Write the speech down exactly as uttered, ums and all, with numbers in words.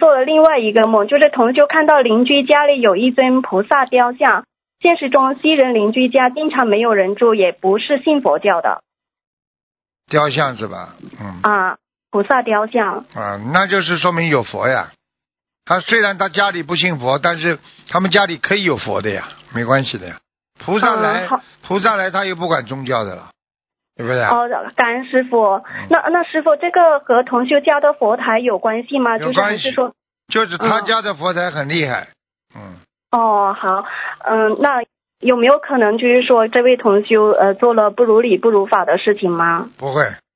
做了另外一个梦，就是同修看到邻居家里有一尊菩萨雕像，现实中西人邻居家经常没有人住，也不是信佛教的。 雕像是吧？嗯。 啊，菩萨雕像。 啊，那就是说明有佛呀。他虽然他家里不信佛，但是他们家里可以有佛的呀，没关系的呀。菩萨来， 嗯、 菩萨来，他又不管宗教的了，对不对？ 哦，感恩师傅。 嗯、 那那师傅，这个和同修家的佛台有关系吗？ 有关系。 就是还是说， 就是他家的佛台很厉害。 嗯。哦，好，嗯，那有没有可能就是说这位同修呃做了不如理不如法的事情吗？ 不会，